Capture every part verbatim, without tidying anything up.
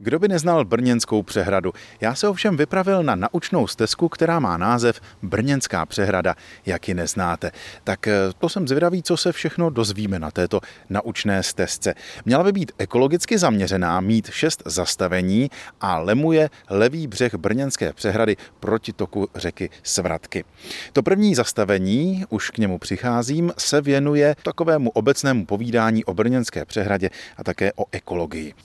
Kdo by neznal Brněnskou přehradu? Já se ovšem vypravil na naučnou stezku, která má název Brněnská přehrada, jak ji neznáte. Tak to jsem zvědavý, co se všechno dozvíme na této naučné stezce. Měla by být ekologicky zaměřená, mít šest zastavení a lemuje levý břeh Brněnské přehrady proti toku řeky Svratky. To první zastavení, už k němu přicházím, se věnuje takovému obecnému povídání o Brněnské přehradě a také o ekologii.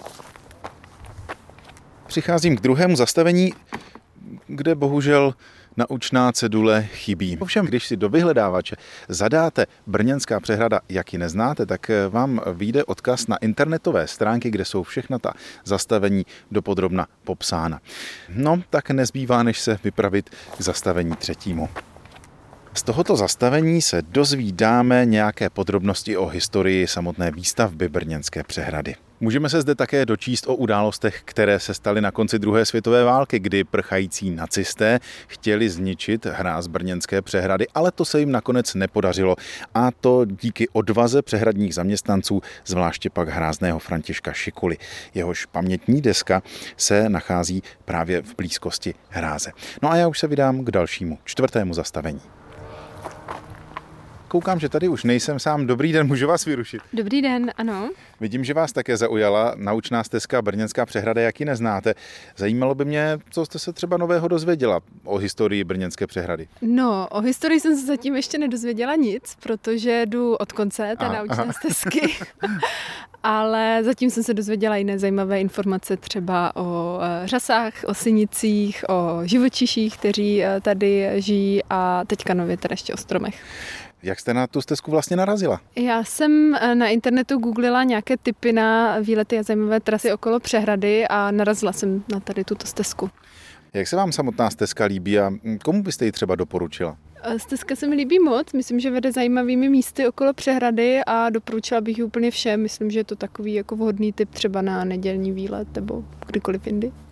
Přicházím k druhému zastavení, kde bohužel naučná cedule chybí. Ovšem, když si do vyhledávače zadáte Brněnská přehrada, jak ji neznáte, tak vám vyjde odkaz na internetové stránky, kde jsou všechna ta zastavení dopodrobna popsána. No, tak nezbývá, než se vypravit k zastavení třetímu. Z tohoto zastavení se dozvídáme nějaké podrobnosti o historii samotné výstavby Brněnské přehrady. Můžeme se zde také dočíst o událostech, které se staly na konci druhé světové války, kdy prchající nacisté chtěli zničit hráz Brněnské přehrady, ale to se jim nakonec nepodařilo. A to díky odvaze přehradních zaměstnanců, zvláště pak hrázného Františka Šikuly. Jehož pamětní deska se nachází právě v blízkosti hráze. No a já už se vydám k dalšímu, čtvrtému zastavení. Koukám, že tady už nejsem sám. Dobrý den, můžu vás vyrušit? Dobrý den, ano. Vidím, že vás také zaujala naučná stezka Brněnská přehrada, jak ji neznáte. Zajímalo by mě, co jste se třeba nového dozvěděla o historii Brněnské přehrady. No, o historii jsem se zatím ještě nedozvěděla nic, protože jdu od konce té aha, naučné aha. stezky. Ale zatím jsem se dozvěděla jiné zajímavé informace třeba o řasách, o synicích, o živočiších, kteří tady žijí a teďka nově teda ještě o stromech. Jak jste na tu stezku vlastně narazila? Já jsem na internetu googlila nějaké tipy na výlety a zajímavé trasy okolo přehrady a narazila jsem na tady tuto stezku. Jak se vám samotná stezka líbí a komu byste ji třeba doporučila? Stezka se mi líbí moc, myslím, že vede zajímavými místy okolo přehrady a doporučila bych ji úplně všem. Myslím, že je to takový jako vhodný tip třeba na nedělní výlet nebo kdykoliv jindy.